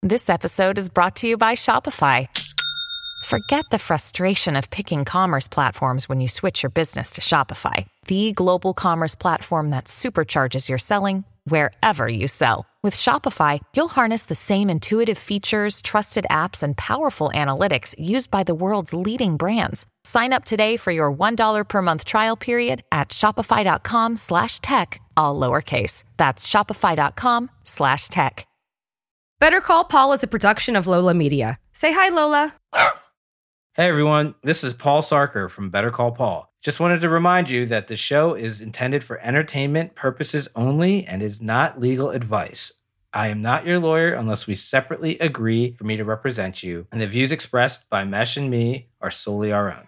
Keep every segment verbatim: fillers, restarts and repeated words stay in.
This episode is brought to you by Shopify. Forget the frustration of picking commerce platforms when you switch your business to Shopify, the global commerce platform that supercharges your selling wherever you sell. With Shopify, you'll harness the same intuitive features, trusted apps, and powerful analytics used by the world's leading brands. Sign up today for your one dollar per month trial period at shopify.com slash tech, all lowercase. That's shopify.com slash tech. Better Call Paul is a production of Lola Media. Say hi, Lola. Hey everyone, this is Paul Sarker from Better Call Paul. Just wanted to remind you that the show is intended for entertainment purposes only and is not legal advice. I am not your lawyer unless we separately agree for me to represent you, and the views expressed by Mesh and me are solely our own.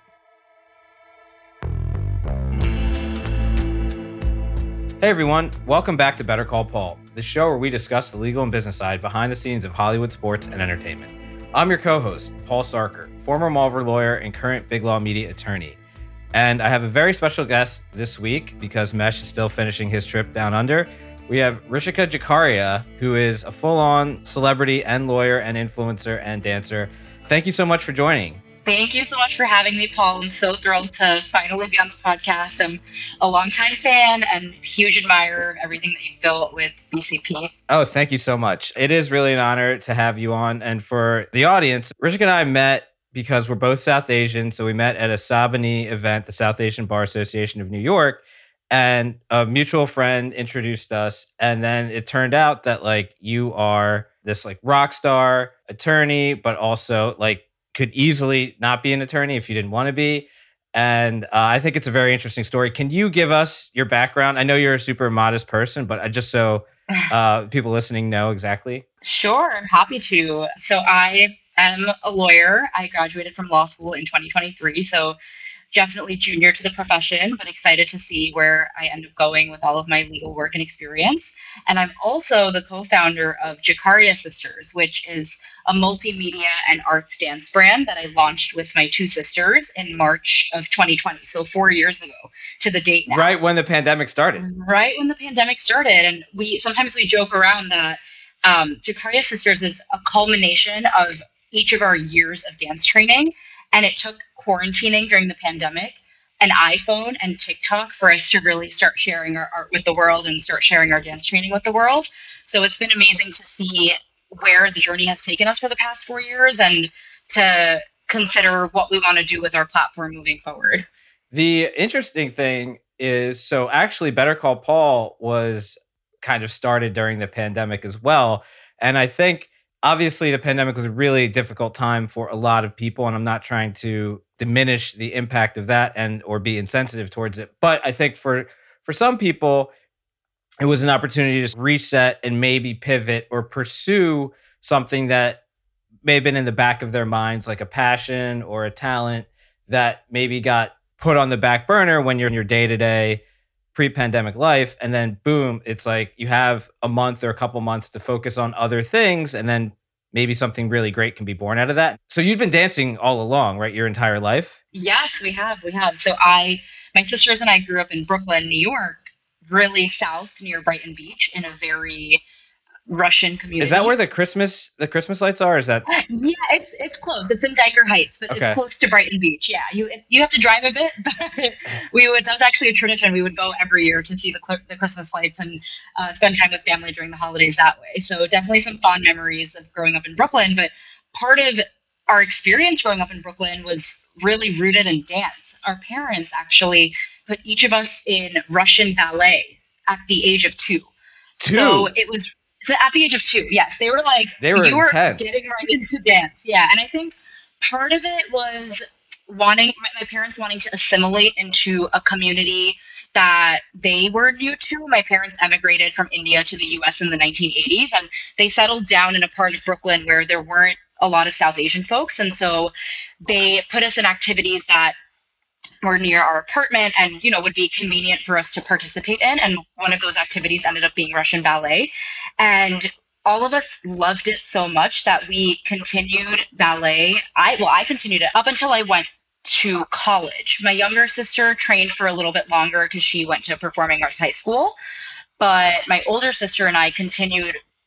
Hey everyone, welcome back to Better Call Paul, the show where we discuss the legal and business side behind the scenes of Hollywood sports and entertainment. I'm your co-host, Paul Sarker, former Malver lawyer and current Big Law Media attorney. And I have a very special guest this week because Mesh is still finishing his trip down under. We have Rishika Jacaria, who is a full-on celebrity and lawyer and influencer and dancer. Thank you so much for joining. Thank you so much for having me, Paul. I'm so thrilled to finally be on the podcast. I'm a longtime fan and huge admirer of everything that you've built with B C P. Oh, thank you so much. It is really an honor to have you on. And for the audience, Rishika and I met because we're both South Asian. So we met at a Sabani event, the South Asian Bar Association of New York, and a mutual friend introduced us. And then it turned out that like you are this like rock star attorney, but also like could easily not be an attorney if you didn't want to be. And uh, I think it's a very interesting story. Can you give us your background? I know you're a super modest person, but I just so uh, people listening know exactly. Sure, I'm happy to. So I am a lawyer. I graduated from law school in twenty twenty-three. So definitely junior to the profession, but excited to see where I end up going with all of my legal work and experience. And I'm also the co-founder of Jacaria Sisters, which is a multimedia and arts dance brand that I launched with my two sisters in March of twenty twenty. So four years ago to the date now. Right when the pandemic started. Right when the pandemic started. And we sometimes we joke around that um, Jacaria Sisters is a culmination of each of our years of dance training. And it took quarantining during the pandemic, an iPhone and TikTok for us to really start sharing our art with the world and start sharing our dance training with the world. So it's been amazing to see where the journey has taken us for the past four years and to consider what we want to do with our platform moving forward. The interesting thing is, so actually Better Call Paul was kind of started during the pandemic as well. And I think obviously the pandemic was a really difficult time for a lot of people, and I'm not trying to diminish the impact of that and or be insensitive towards it. But I think for for some people, it was an opportunity to just reset and maybe pivot or pursue something that may have been in the back of their minds, like a passion or a talent that maybe got put on the back burner when you're in your day-to-day pre-pandemic life. And then boom, it's like you have a month or a couple months to focus on other things. And then maybe something really great can be born out of that. So you've been dancing all along, right? Your entire life? Yes, we have. We have. So I, my sisters and I grew up in Brooklyn, New York, really south near Brighton Beach in a very Russian community. Is that where the Christmas the Christmas lights are? Is that? Yeah, it's it's close. It's in Diker Heights, but Okay. it's close to Brighton Beach. Yeah, you you have to drive a bit, but we would. That was actually a tradition. We would go every year to see the cl- the Christmas lights and uh, spend time with family during the holidays that way. So definitely some fond memories of growing up in Brooklyn. But part of our experience growing up in Brooklyn was really rooted in dance. Our parents actually put each of us in Russian ballet at the age of two. Two? So it was. So at the age of two, yes, they were like, They were you intense. were getting right into dance. Yeah. And I think part of it was wanting, my, my parents wanting to assimilate into a community that they were new to. My parents emigrated from India to the U S in the nineteen eighties, and they settled down in a part of Brooklyn where there weren't a lot of South Asian folks. And so they put us in activities that were near our apartment and, you know, would be convenient for us to participate in. And one of those activities ended up being Russian ballet. And all of us loved it so much that we continued ballet. I, well, I continued it up until I went to college. My younger sister trained for a little bit longer because she went to performing arts high school. But my older sister and I continued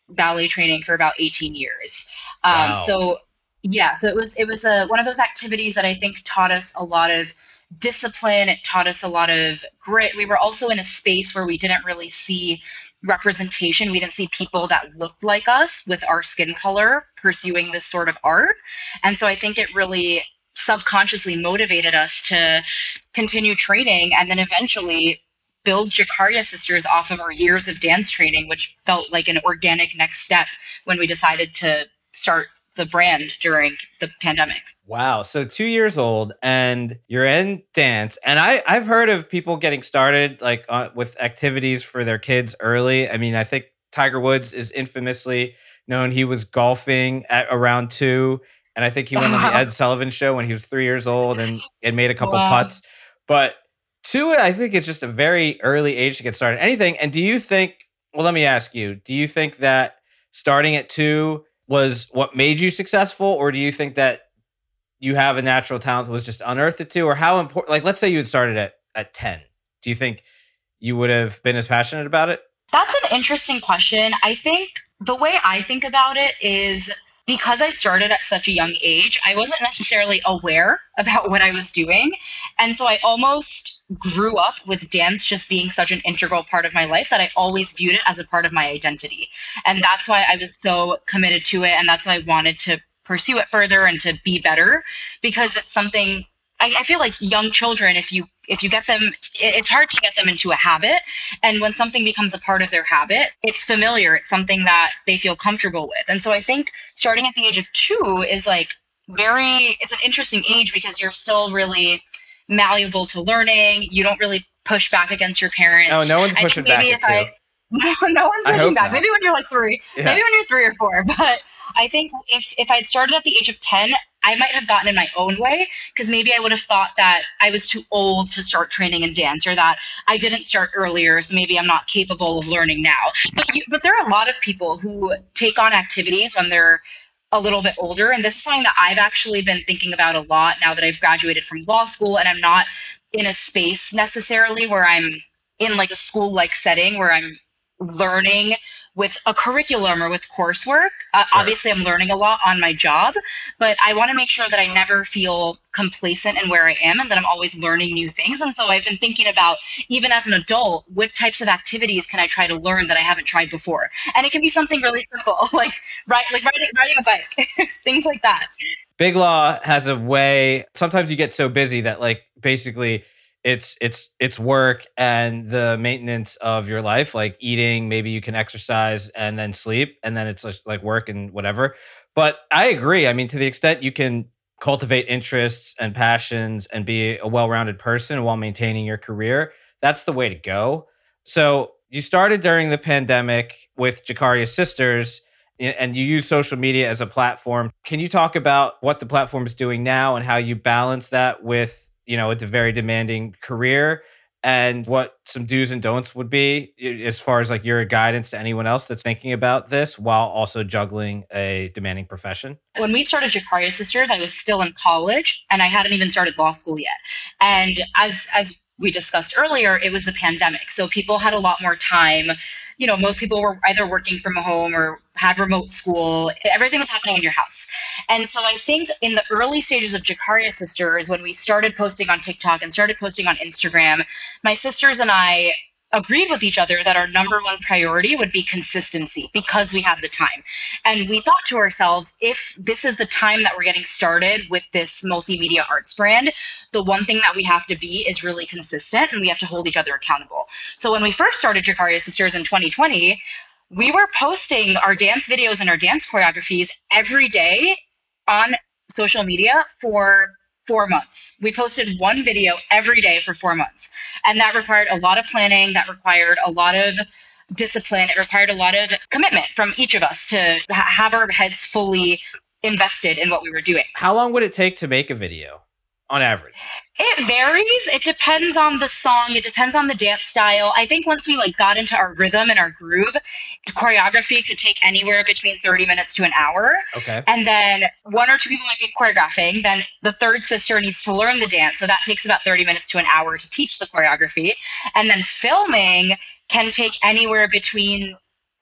ballet training for about eighteen years. Um, Wow. So yeah, so it was it was a, one of those activities that I think taught us a lot of discipline. It taught us a lot of grit. We were also in a space where we didn't really see representation. We didn't see people that looked like us with our skin color pursuing this sort of art. And so I think it really subconsciously motivated us to continue training and then eventually build Jakaria Sisters off of our years of dance training, which felt like an organic next step when we decided to start the brand during the pandemic. Wow. So two years old and you're in dance. And I, I've heard of people getting started like uh, with activities for their kids early. I mean, I think Tiger Woods is infamously known. He was golfing at around two. And I think he went on the Ed Sullivan Show when he was three years old and, and made a couple Wow. putts. But two, I think it's just a very early age to get started. Anything. And do you think, well, let me ask you, do you think that starting at two was what made you successful? Or do you think that you have a natural talent that was just unearthed at two? Or how important, like, let's say you had started at, at ten. Do you think you would have been as passionate about it? That's an interesting question. I think the way I think about it is because I started at such a young age, I wasn't necessarily aware about what I was doing. And so I almost grew up with dance just being such an integral part of my life that I always viewed it as a part of my identity. And that's why I was so committed to it. And that's why I wanted to pursue it further and to be better, because it's something I, I feel like young children, if you if you get them, it, it's hard to get them into a habit. And when something becomes a part of their habit, it's familiar. It's something that they feel comfortable with. And so I think starting at the age of two is like very, it's an interesting age because you're still really malleable to learning. You don't really push back against your parents. No, no one's I pushing think back maybe at if I- two. No, no one's I pushing hope back. not. Maybe when you're like three. Yeah. Maybe when you're three or four. But I think if if I'd started at the age of ten, I might have gotten in my own way because maybe I would have thought that I was too old to start training in dance, or that I didn't start earlier, so maybe I'm not capable of learning now. But you, but there are a lot of people who take on activities when they're a little bit older, and this is something that I've actually been thinking about a lot now that I've graduated from law school and I'm not in a space necessarily where I'm in like a school-like setting where I'm learning with a curriculum or with coursework. Uh, Sure. Obviously, I'm learning a lot on my job, but I want to make sure that I never feel complacent in where I am and that I'm always learning new things. And so I've been thinking about, even as an adult, what types of activities can I try to learn that I haven't tried before? And it can be something really simple, like, right, like riding, riding a bike, things like that. Big Law has a way, sometimes you get so busy that like basically it's it's it's work and the maintenance of your life, like eating, maybe you can exercise and then sleep, and then it's just like work and whatever. But I agree. I mean, to the extent you can cultivate interests and passions and be a well-rounded person while maintaining your career, that's the way to go. So you started during the pandemic with Jakaria Sisters, and you use social media as a platform. Can you talk about what the platform is doing now and how you balance that with, you know, it's a very demanding career, and what some do's and don'ts would be as far as like your guidance to anyone else that's thinking about this while also juggling a demanding profession? When we started Jakaria Sisters, I was still in college and I hadn't even started law school yet. And as as we discussed earlier, it was the pandemic. So people had a lot more time. You know, most people were either working from home or had remote school. Everything was happening in your house. And so I think in the early stages of Jakaria Sisters, when we started posting on TikTok and started posting on Instagram, my sisters and I agreed with each other that our number one priority would be consistency because we had the time. And we thought to ourselves, if this is the time that we're getting started with this multimedia arts brand, the one thing that we have to be is really consistent, and we have to hold each other accountable. So when we first started Jakaria Sisters in twenty twenty, we were posting our dance videos and our dance choreographies every day on social media for four months. We posted one video every day for four months. And that required a lot of planning. That required a lot of discipline. It required a lot of commitment from each of us to ha- have our heads fully invested in what we were doing. How long would it take to make a video on average? It varies. It depends on the song. It depends on the dance style. I think once we like got into our rhythm and our groove, the choreography could take anywhere between thirty minutes to an hour. Okay. And then one or two people might be choreographing. Then the third sister needs to learn the dance. So that takes about thirty minutes to an hour to teach the choreography. And then filming can take anywhere between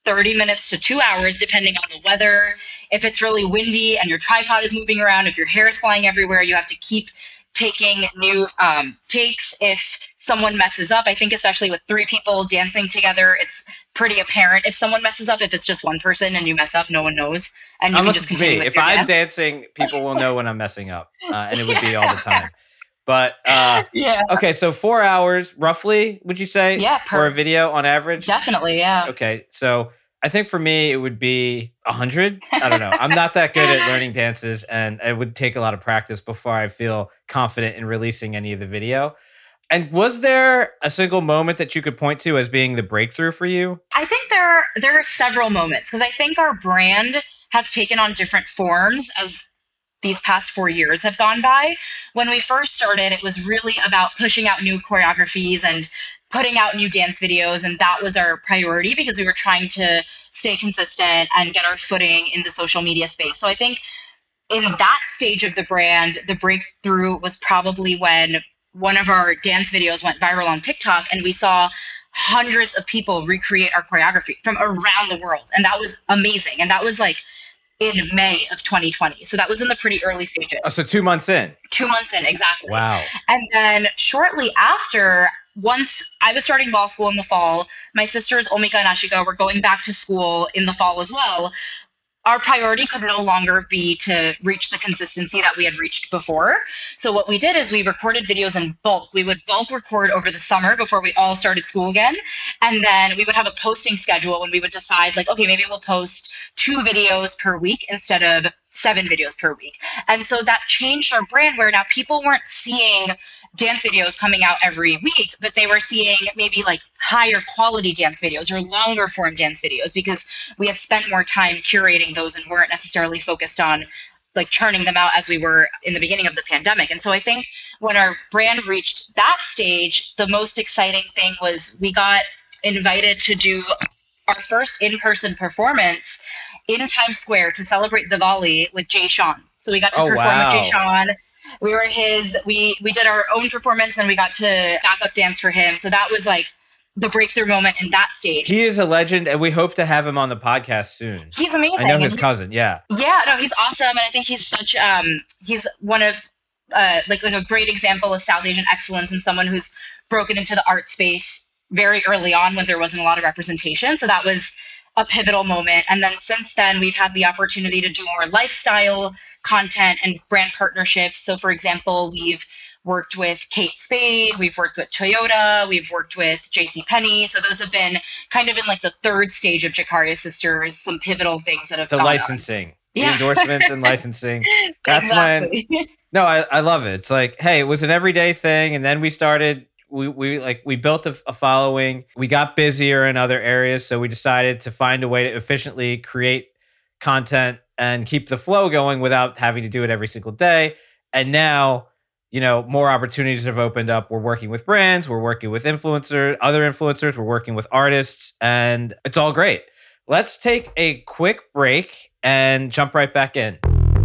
thirty minutes to two hours, depending on the weather. If it's really windy and your tripod is moving around, if your hair is flying everywhere, you have to keep taking new um, takes. If someone messes up, I think especially with three people dancing together, it's pretty apparent if someone messes up. If it's just one person and you mess up, no one knows. And you Unless can just it's me. continue with If your I'm dance. dancing, people will know when I'm messing up. Uh, and it would be all the time. But uh, Yeah, okay, so four hours roughly, would you say, Yeah, for per- a video on average? definitely. Yeah. Okay, so I think for me, it would be one hundred. I don't know. I'm not that good at learning dances, and it would take a lot of practice before I feel confident in releasing any of the video. And was there a single moment that you could point to as being the breakthrough for you? I think there are, there are several moments because I think our brand has taken on different forms as these past four years have gone by. When we first started, it was really about pushing out new choreographies and putting out new dance videos. And that was our priority because we were trying to stay consistent and get our footing in the social media space. So I think in that stage of the brand, the breakthrough was probably when one of our dance videos went viral on TikTok and we saw hundreds of people recreate our choreography from around the world. And that was amazing. And that was like in May of twenty twenty. So that was in the pretty early stages. Oh, so two months in. Two months in, exactly. Wow. And then shortly after, once I was starting law school in the fall, my sisters, Omika and Ashika, were going back to school in the fall as well. Our priority could no longer be to reach the consistency that we had reached before. So what we did is we recorded videos in bulk. We would bulk record over the summer before we all started school again. And then we would have a posting schedule when we would decide like, okay, maybe we'll post two videos per week instead of seven videos per week. And so that changed our brand where now people weren't seeing dance videos coming out every week, but they were seeing maybe like higher quality dance videos or longer form dance videos because we had spent more time curating those and weren't necessarily focused on like churning them out as we were in the beginning of the pandemic. And so I think when our brand reached that stage, the most exciting thing was we got invited to do our first in-person performance in Times Square to celebrate Diwali with Jay Sean. So we got to Oh, perform wow. with Jay Sean. We were his, we we did our own performance, and then we got to backup dance for him. So that was like the breakthrough moment in that stage. He is a legend, and we hope to have him on the podcast soon. He's amazing. I know and his he's- cousin, yeah. Yeah, no, he's awesome, and I think he's such um he's one of uh like like a great example of South Asian excellence and someone who's broken into the art space very early on when there wasn't a lot of representation. So that was a pivotal moment. And then since then, we've had the opportunity to do more lifestyle content and brand partnerships. So for example, we've worked with Kate Spade, we've worked with Toyota, we've worked with JCPenney. So those have been kind of in like the third stage of Jakaria Sisters, some pivotal things that have The gone on. licensing, the Yeah. endorsements and licensing. That's when, Exactly. no, I, I love it. It's like, hey, it was an everyday thing. And then we started, we, we like, we built a, a following. We got busier in other areas. So we decided to find a way to efficiently create content and keep the flow going without having to do it every single day. And now, you know, more opportunities have opened up. We're working with brands, we're working with influencers, other influencers, we're working with artists, and it's all great. Let's take a quick break and jump right back in.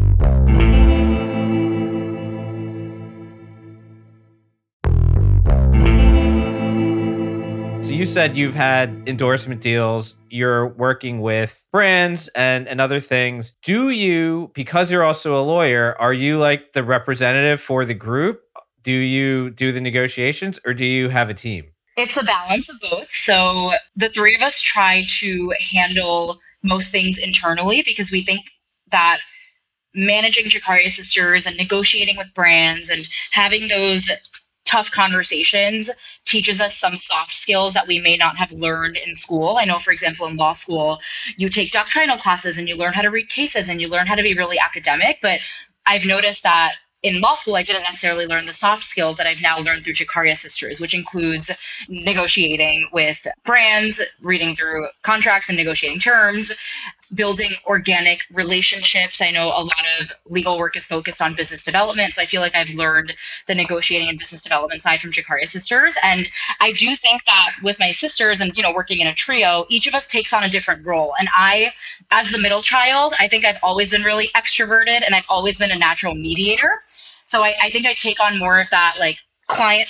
So you said you've had endorsement deals, you're working with brands and, and other things. Do you, because you're also a lawyer, are you like the representative for the group? Do you do the negotiations or do you have a team? It's a balance of both. So the three of us try to handle most things internally because we think that managing Jakaria Sisters and negotiating with brands and having those tough conversations teaches us some soft skills that we may not have learned in school. I know, for example, in law school, you take doctrinal classes and you learn how to read cases and you learn how to be really academic. But I've noticed that in law school, I didn't necessarily learn the soft skills that I've now learned through Jakaria Sisters, which includes negotiating with brands, reading through contracts and negotiating terms, building organic relationships. I know a lot of legal work is focused on business development, so I feel like I've learned the negotiating and business development side from Jakaria Sisters. And I do think that with my sisters and, you know, working in a trio, each of us takes on a different role. And I, as the middle child, I think I've always been really extroverted and I've always been a natural mediator. So I, I think I take on more of that like client fo-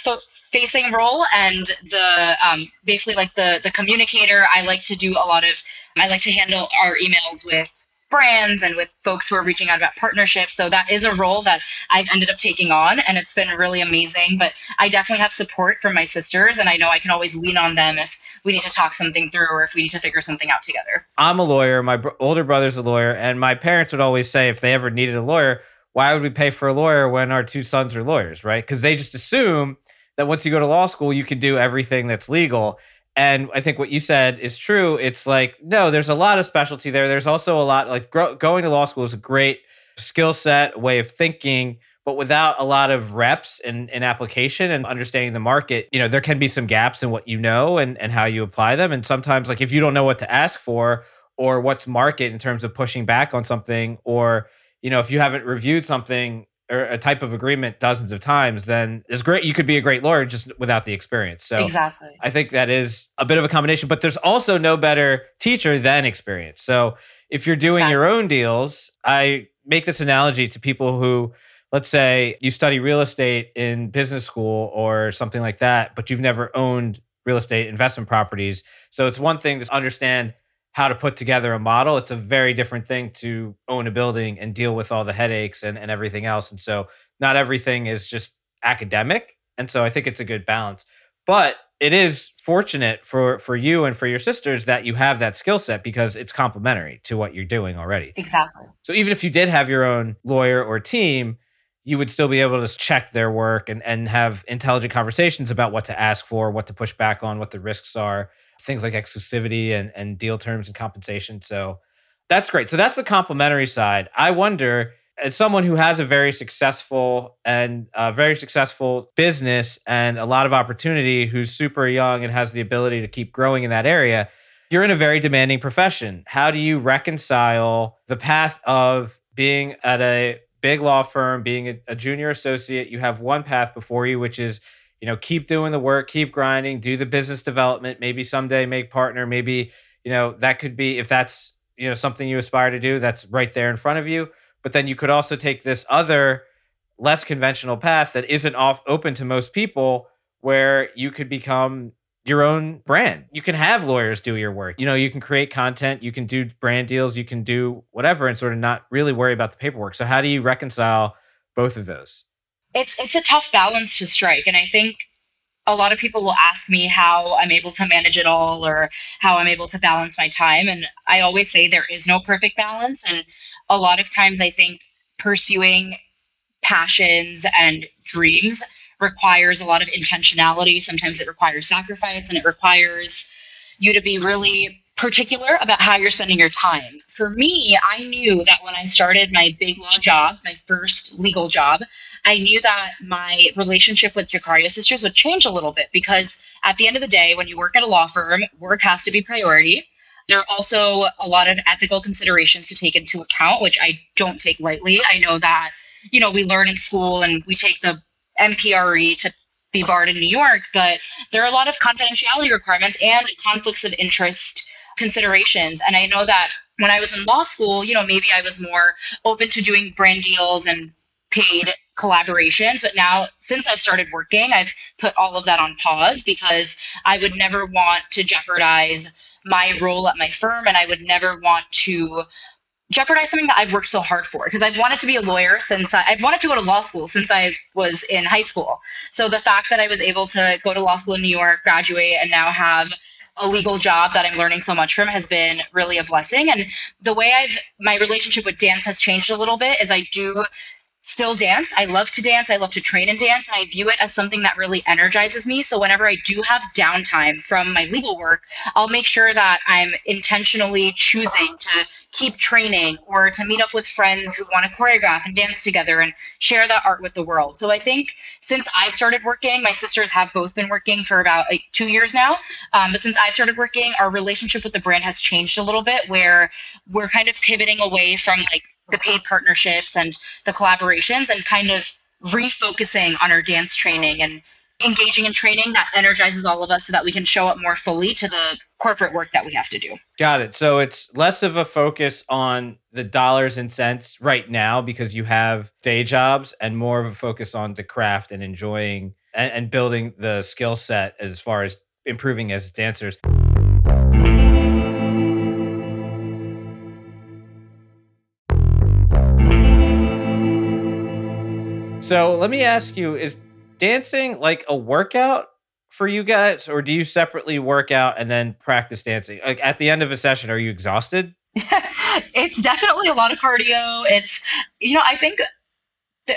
facing role and the um, basically like the the communicator. I like to do a lot of I like to handle our emails with brands and with folks who are reaching out about partnerships. So that is a role that I've ended up taking on, and it's been really amazing. But I definitely have support from my sisters, and I know I can always lean on them if we need to talk something through or if we need to figure something out together. I'm a lawyer. My br- older brother's a lawyer, and my parents would always say if they ever needed a lawyer, why would we pay for a lawyer when our two sons are lawyers, right? Because they just assume that once you go to law school, you can do everything that's legal. And I think what you said is true. It's like, no, there's a lot of specialty there. There's also a lot like gro- going to law school is a great skill set, way of thinking, but without a lot of reps and, and application and understanding the market, you know, there can be some gaps in what you know and, and how you apply them. And sometimes like if you don't know what to ask for or what's market in terms of pushing back on something, or, you know, if you haven't reviewed something or a type of agreement dozens of times, then it's great. You could be a great lawyer just without the experience. So exactly. I think that is a bit of a combination, but there's also no better teacher than experience. So if you're doing exactly. your own deals, I make this analogy to people who, let's say you study real estate in business school or something like that, but you've never owned real estate investment properties. So it's one thing to understand how to put together a model. It's a very different thing to own a building and deal with all the headaches and, and everything else. And so not everything is just academic. And so I think it's a good balance. But it is fortunate for, for you and for your sisters that you have that skill set because it's complementary to what you're doing already. Exactly. So even if you did have your own lawyer or team, you would still be able to check their work and, and have intelligent conversations about what to ask for, what to push back on, what the risks are, things like exclusivity and, and deal terms and compensation. So that's great. So that's the complementary side. I wonder, as someone who has a very successful and a very successful business and a lot of opportunity, who's super young and has the ability to keep growing in that area, you're in a very demanding profession. How do you reconcile the path of being at a big law firm, being a, a junior associate? You have one path before you, which is, you know, keep doing the work, keep grinding, do the business development, maybe someday make partner, maybe, you know, that could be, if that's, you know, something you aspire to do, that's right there in front of you. But then you could also take this other less conventional path that isn't off open to most people, where you could become your own brand. You can have lawyers do your work. You know, you can create content, you can do brand deals, you can do whatever and sort of not really worry about the paperwork. So how do you reconcile both of those? It's it's a tough balance to strike. And I think a lot of people will ask me how I'm able to manage it all or how I'm able to balance my time. And I always say there is no perfect balance. And a lot of times I think pursuing passions and dreams requires a lot of intentionality. Sometimes it requires sacrifice, and it requires you to be really particular about how you're spending your time. For me, I knew that when I started my big law job, my first legal job, I knew that my relationship with Jacaria Sisters would change a little bit, because at the end of the day, when you work at a law firm, work has to be priority. There are also a lot of ethical considerations to take into account, which I don't take lightly. I know that, you know, we learn in school and we take the M P R E to be barred in New York, but there are a lot of confidentiality requirements and conflicts of interest considerations. And I know that when I was in law school, you know, maybe I was more open to doing brand deals and paid collaborations. But now, since I've started working, I've put all of that on pause, because I would never want to jeopardize my role at my firm, and I would never want to jeopardize something that I've worked so hard for, because I've wanted to be a lawyer since I, I've wanted to go to law school since I was in high school. So the fact that I was able to go to law school in New York, graduate, and now have a legal job that I'm learning so much from has been really a blessing. And the way I've, my relationship with dance has changed a little bit is I do still dance. I love to dance. I love to train and dance. And I view it as something that really energizes me. So whenever I do have downtime from my legal work, I'll make sure that I'm intentionally choosing to keep training or to meet up with friends who want to choreograph and dance together and share that art with the world. So I think since I've started working, my sisters have both been working for about like two years now. Um, but since I've started working, our relationship with the brand has changed a little bit, where we're kind of pivoting away from like the paid partnerships and the collaborations and kind of refocusing on our dance training and engaging in training that energizes all of us so that we can show up more fully to the corporate work that we have to do. Got it. So it's less of a focus on the dollars and cents right now because you have day jobs, and more of a focus on the craft and enjoying and, and building the skill set as far as improving as dancers. So let me ask you, is dancing like a workout for you guys, or do you separately work out and then practice dancing? Like at the end of a session, are you exhausted? It's definitely a lot of cardio. It's, you know, I think th-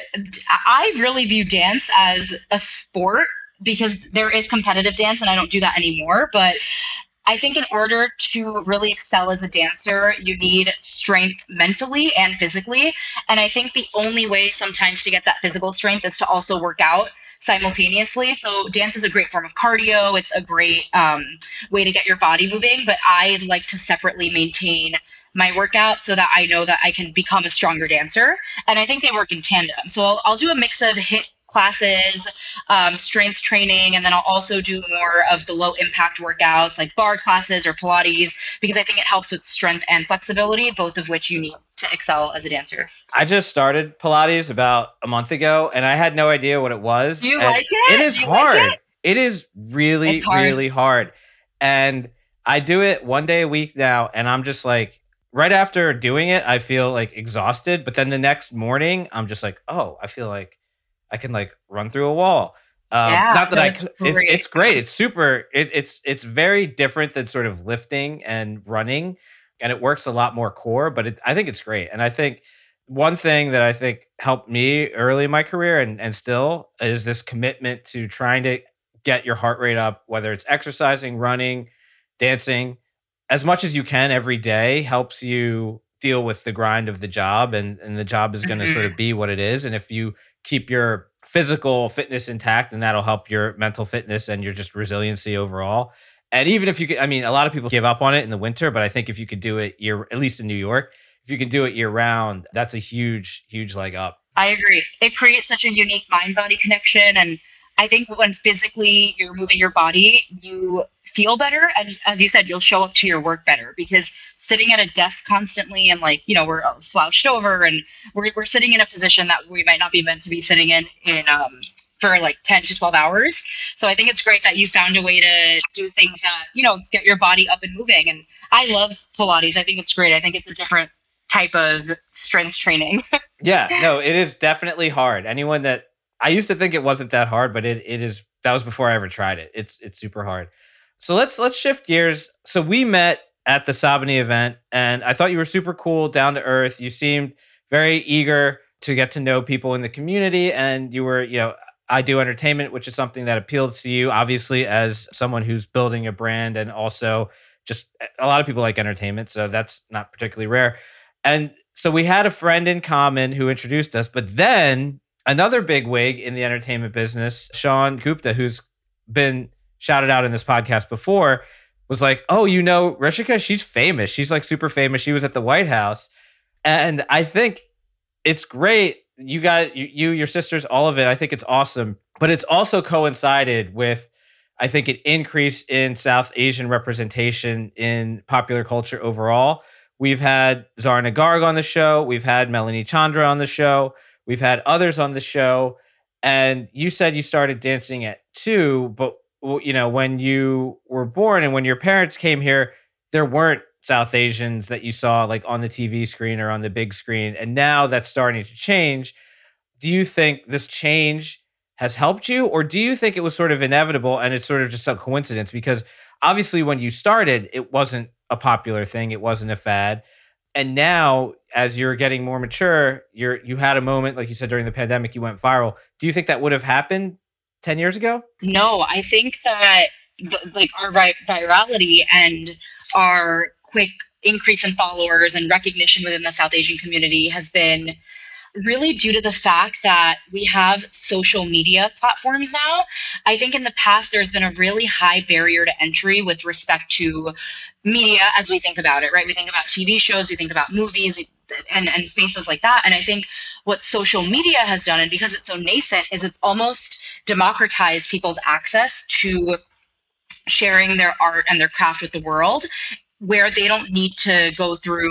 I really view dance as a sport because there is competitive dance and I don't do that anymore. But I think in order to really excel as a dancer, you need strength mentally and physically. And I think the only way sometimes to get that physical strength is to also work out simultaneously. So dance is a great form of cardio. It's a great um, way to get your body moving. But I like to separately maintain my workout so that I know that I can become a stronger dancer. And I think they work in tandem. So I'll, I'll do a mix of HIIT classes, um, strength training, and then I'll also do more of the low impact workouts like bar classes or Pilates, because I think it helps with strength and flexibility, both of which you need to excel as a dancer. I just started Pilates about a month ago and I had no idea what it was. Do you and like it? It is you hard. Like it? it is really, hard. really hard. And I do it one day a week now. And I'm just like, right after doing it, I feel like exhausted. But then the next morning, I'm just like, oh, I feel like I can like run through a wall. Um, yeah, not that no, I, it's it's, great. it's great. It's super, it, it's, it's very different than sort of lifting and running, and it works a lot more core, but it, I think it's great. And I think one thing that I think helped me early in my career and, and still is this commitment to trying to get your heart rate up, whether it's exercising, running, dancing, as much as you can every day helps you deal with the grind of the job. And, and the job is going to mm-hmm. sort of be what it is. And if you keep your physical fitness intact, then that'll help your mental fitness and your just resiliency overall. And even if you could, I mean, a lot of people give up on it in the winter, but I think if you could do it year, at least in New York, if you can do it year round, that's a huge, huge leg up. I agree. It creates such a unique mind-body connection. And I think when physically you're moving your body, you feel better. And as you said, you'll show up to your work better, because sitting at a desk constantly and like, you know, we're slouched over and we're, we're sitting in a position that we might not be meant to be sitting in, in, um, for like ten to twelve hours. So I think it's great that you found a way to do things that, you know, get your body up and moving. And I love Pilates. I think it's great. I think it's a different type of strength training. Yeah, no, it is definitely hard. Anyone that, I used to think it wasn't that hard, but it it is, that was before I ever tried it. It's it's super hard. So let's let's shift gears. So we met at the Sabani event and I thought you were super cool, down to earth. You seemed very eager to get to know people in the community, and you were, you know, I do entertainment, which is something that appealed to you, obviously, as someone who's building a brand, and also just a lot of people like entertainment. So that's not particularly rare. And so we had a friend in common who introduced us, but then another big wig in the entertainment business, Sean Gupta, who's been shouted out in this podcast before, was like, oh, you know, Rishika, she's famous. She's like super famous. She was at the White House. And I think it's great. You got you, you, your sisters, all of it. I think it's awesome. But it's also coincided with, I think, an increase in South Asian representation in popular culture overall. We've had Zarna Garg on the show. We've had Melanie Chandra on the show. We've had others on the show. And you said you started dancing at two, but you know, when you were born and when your parents came here, there weren't South Asians that you saw like on the T V screen or on the big screen. And now that's starting to change. Do you think this change has helped you, or do you think it was sort of inevitable and it's sort of just a coincidence? Because obviously when you started, it wasn't a popular thing. It wasn't a fad. And now as you're getting more mature, you're, you had a moment, like you said, during the pandemic, you went viral. Do you think that would have happened ten years ago? No, I think that the, like our vi- virality and our quick increase in followers and recognition within the South Asian community has been really due to the fact that we have social media platforms now. I think in the past, there's been a really high barrier to entry with respect to media as we think about it, right? We think about T V shows, we think about movies, we, and, and spaces like that. And I think what social media has done, and because it's so nascent, is it's almost democratized people's access to sharing their art and their craft with the world, where they don't need to go through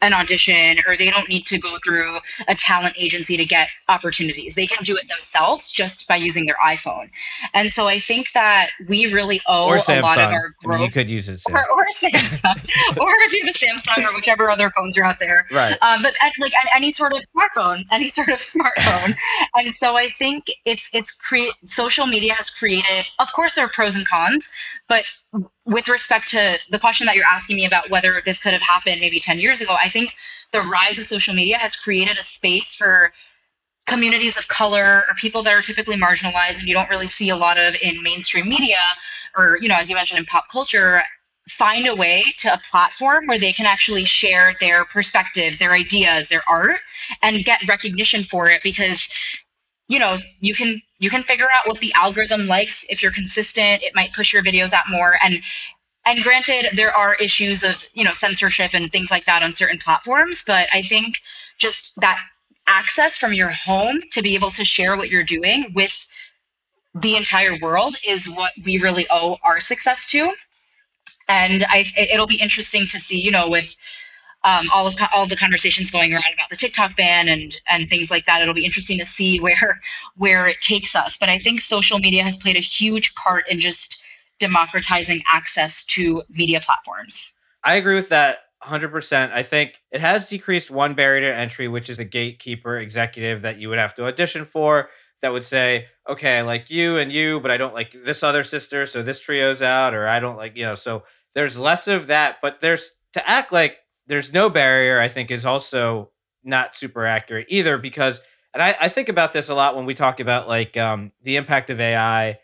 an audition, or they don't need to go through a talent agency to get opportunities. They can do it themselves just by using their iPhone. And so I think that we really owe or a Samsung. lot of our growth. I mean, you could use it, Samsung. Or, or Samsung, or if you have a Samsung or whichever other phones are out there. Right. Um, but at, like at any sort of smartphone, any sort of smartphone. And so I think it's it's create social media has created. Of course, there are pros and cons, but with respect to the question that you're asking me about whether this could have happened maybe ten years ago, I think the rise of social media has created a space for communities of color or people that are typically marginalized and you don't really see a lot of in mainstream media or, you know, as you mentioned, in pop culture, find a way to a platform where they can actually share their perspectives, their ideas, their art, and get recognition for it because, you know, you can you can figure out what the algorithm likes. If you're consistent, it might push your videos out more. And and granted, there are issues of, you know, censorship and things like that on certain platforms, but I think just that access from your home to be able to share what you're doing with the entire world is what we really owe our success to. And I, it'll be interesting to see, you know, with um, all of all of the conversations going around about the TikTok ban and and things like that. It'll be interesting to see where where it takes us. But I think social media has played a huge part in just democratizing access to media platforms. I agree with that one hundred percent. I think it has decreased one barrier to entry, which is the gatekeeper executive that you would have to audition for that would say, okay, I like you and you, but I don't like this other sister, so this trio's out, or I don't like, you know, so there's less of that. But there's to act like there's no barrier, I think, is also not super accurate either, because, and I, I think about this a lot when we talk about like um, the impact of A I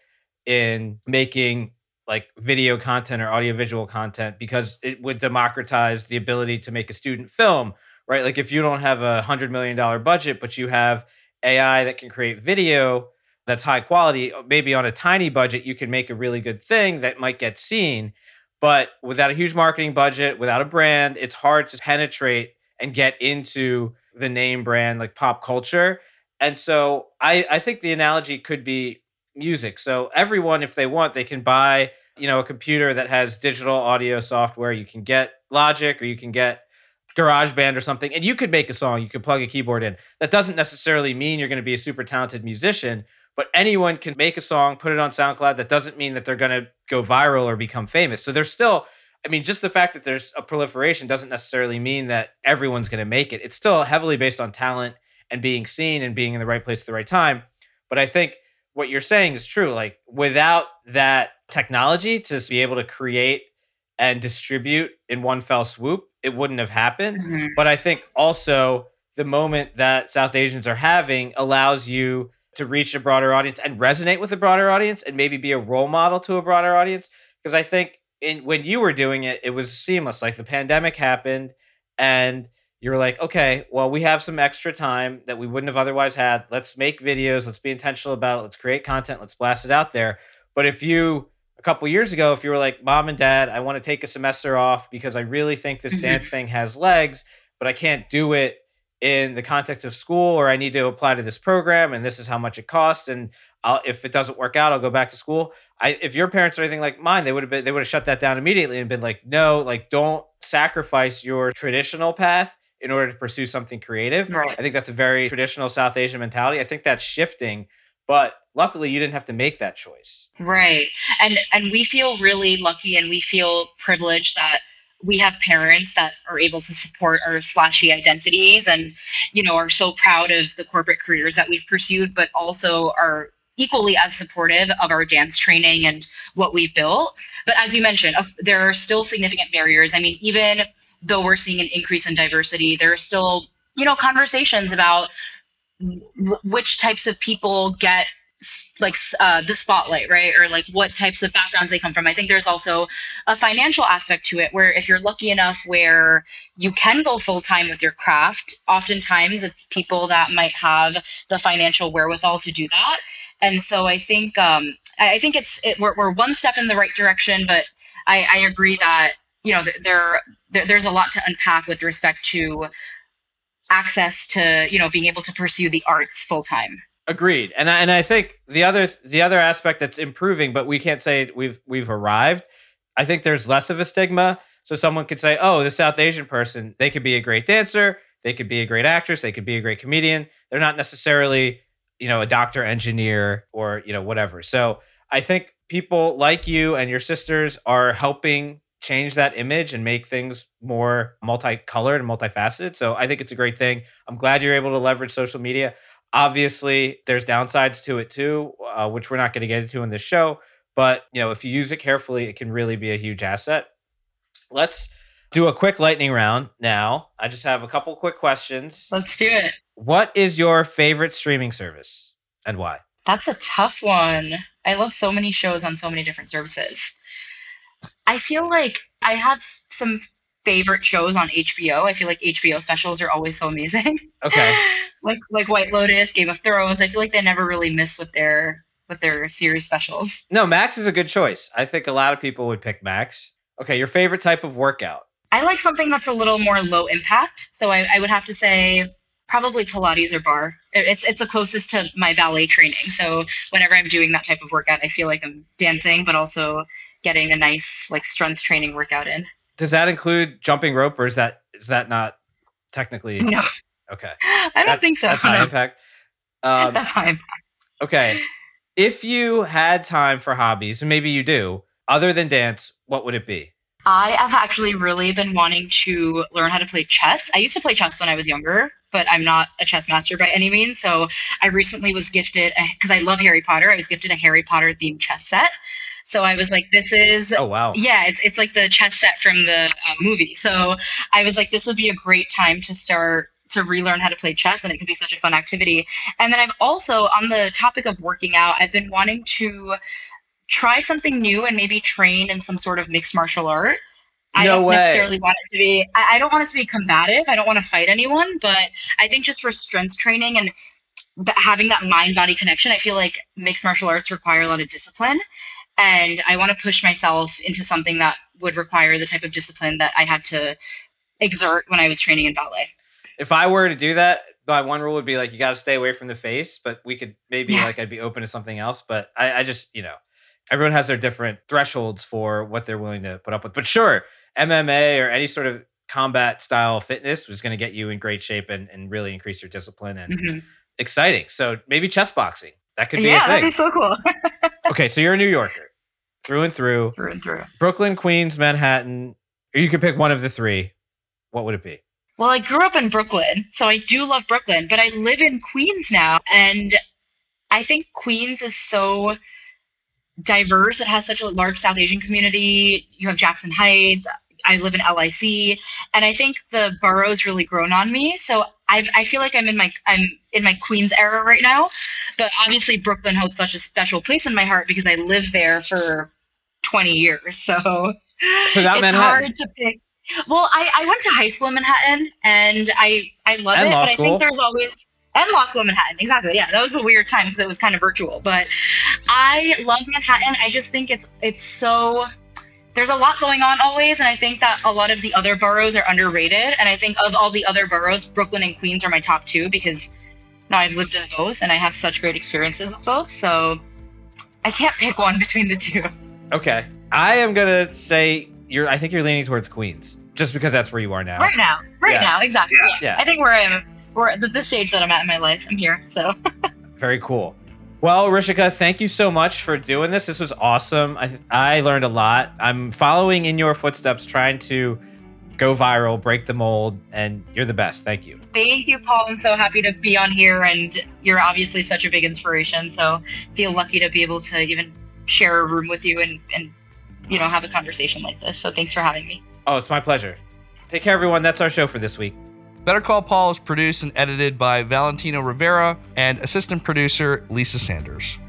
in making like video content or audiovisual content, because it would democratize the ability to make a student film, right? Like if you don't have a hundred million dollar budget, but you have A I that can create video that's high quality, maybe on a tiny budget, you can make a really good thing that might get seen. But without a huge marketing budget, without a brand, it's hard to penetrate and get into the name brand like pop culture. And so I, I think the analogy could be music. So everyone, if they want, they can buy, you know, a computer that has digital audio software. You can get Logic or you can get GarageBand or something, and you could make a song. You could plug a keyboard in. That doesn't necessarily mean you're going to be a super talented musician, but anyone can make a song, put it on SoundCloud. That doesn't mean that they're going to go viral or become famous. So there's still, I mean, just the fact that there's a proliferation doesn't necessarily mean that everyone's going to make it. It's still heavily based on talent and being seen and being in the right place at the right time. But I think what you're saying is true. Like without that technology to be able to create and distribute in one fell swoop, it wouldn't have happened. Mm-hmm. But I think also the moment that South Asians are having allows you to reach a broader audience and resonate with a broader audience and maybe be a role model to a broader audience. Because I think in, when you were doing it, it was seamless. Like the pandemic happened and you were like, okay, well, we have some extra time that we wouldn't have otherwise had. Let's make videos. Let's be intentional about it. Let's create content. Let's blast it out there. But if you, a couple years ago, if you were like, mom and dad, I want to take a semester off because I really think this dance thing has legs, but I can't do it in the context of school, or I need to apply to this program and this is how much it costs. And I'll, if it doesn't work out, I'll go back to school. I, if your parents are anything like mine, they would have been, they would have shut that down immediately and been like, no, like don't sacrifice your traditional path in order to pursue something creative. Right. I think that's a very traditional South Asian mentality. I think that's shifting, but luckily you didn't have to make that choice. Right. And, and we feel really lucky and we feel privileged that we have parents that are able to support our slashy identities and, you know, are so proud of the corporate careers that we've pursued, but also are equally as supportive of our dance training and what we've built. But as you mentioned, there are still significant barriers. I mean, even though we're seeing an increase in diversity, there are still, you know, conversations about w- which types of people get like uh, the spotlight, right? Or like what types of backgrounds they come from. I think there's also a financial aspect to it where if you're lucky enough where you can go full time with your craft, oftentimes it's people that might have the financial wherewithal to do that. And so I think um, I think it's it, we're, we're one step in the right direction, but I, I agree that, you know, there, there there's a lot to unpack with respect to access to, you know, being able to pursue the arts full time. Agreed. And I, and I think the other the other aspect that's improving, but we can't say we've we've arrived. I think there's less of a stigma. So someone could say, oh, the South Asian person, they could be a great dancer. They could be a great actress. They could be a great comedian. They're not necessarily, you know, a doctor, engineer, or, you know, whatever. So I think people like you and your sisters are helping change that image and make things more multicolored and multifaceted. So I think it's a great thing. I'm glad you're able to leverage social media. Obviously, there's downsides to it too, uh, which we're not going to get into in this show. But, you know, if you use it carefully, it can really be a huge asset. Let's do a quick lightning round now. I just have a couple quick questions. Let's do it. What is your favorite streaming service and why? That's a tough one. I love so many shows on so many different services. I feel like I have some favorite shows on H B O. I feel like H B O specials are always so amazing. Okay. like like White Lotus, Game of Thrones. I feel like they never really miss with their with their series specials. No, Max is a good choice. I think a lot of people would pick Max. Okay, your favorite type of workout? I like something that's a little more low impact. So I, I would have to say probably Pilates or bar. It's it's the closest to my ballet training. So whenever I'm doing that type of workout, I feel like I'm dancing, but also getting a nice like strength training workout in. Does that include jumping rope, or is that is that not technically? No. Okay. I don't that's, think so. That's high no. impact. Um, that's high impact. Okay. If you had time for hobbies, and maybe you do, other than dance, what would it be? I have actually really been wanting to learn how to play chess. I used to play chess when I was younger, but I'm not a chess master by any means. So I recently was gifted, because I love Harry Potter, I was gifted a Harry Potter themed chess set. So I was like, this is, oh, wow. Yeah, it's it's like the chess set from the uh, movie. So I was like, this would be a great time to start to relearn how to play chess, and it could be such a fun activity. And then I've also, on the topic of working out, I've been wanting to try something new and maybe train in some sort of mixed martial art. I no don't way. necessarily want it to be, I, I don't want it to be combative. I don't want to fight anyone, but I think just for strength training and th- having that mind-body connection, I feel like mixed martial arts require a lot of discipline. And I want to push myself into something that would require the type of discipline that I had to exert when I was training in ballet. If I were to do that, my one rule would be like, you got to stay away from the face, but we could maybe Yeah. like, I'd be open to something else. But I, I just, you know, everyone has their different thresholds for what they're willing to put up with. But sure, M M A or any sort of combat style fitness was going to get you in great shape and, and really increase your discipline and Mm-hmm. exciting. So maybe chess boxing. That could be Yeah, a that'd thing. be so cool. Okay, so you're a New Yorker. Through and through. Through and through. Brooklyn, Queens, Manhattan. Or you could pick one of the three. What would it be? Well, I grew up in Brooklyn, so I do love Brooklyn, but I live in Queens now. And I think Queens is so diverse. It has such a large South Asian community. You have Jackson Heights. I live in L I C. And I think the borough's really grown on me. So I, I feel like I'm in my I'm in my Queens era right now. But obviously Brooklyn holds such a special place in my heart because I lived there for twenty years. So, So not it's Manhattan. hard to pick. Well, I, I went to high school in Manhattan, and I, I love And it, law but school. I think there's always... And law school in Manhattan, exactly. Yeah, that was a weird time because it was kind of virtual. But I love Manhattan. I just think it's it's so... There's a lot going on always, and I think that a lot of the other boroughs are underrated. And I think of all the other boroughs, Brooklyn and Queens are my top two because now I've lived in both, and I have such great experiences with both. So I can't pick one between the two. Okay. I am going to say you're. I think you're leaning towards Queens just because that's where you are now. Right now. Right Yeah. now, exactly. Yeah. Yeah. Yeah. I think where I am, we're at the stage that I'm at in my life. I'm here, so... Very cool. Well, Rishika, thank you so much for doing this. This was awesome. I I learned a lot. I'm following in your footsteps, trying to go viral, break the mold, and you're the best. Thank you. Thank you, Paul. I'm so happy to be on here, and you're obviously such a big inspiration. So feel lucky to be able to even share a room with you and, and you know, have a conversation like this. So thanks for having me. Oh, it's my pleasure. Take care, everyone. That's our show for this week. Better Call Paul is produced and edited by Valentino Rivera and assistant producer Lisa Sanders.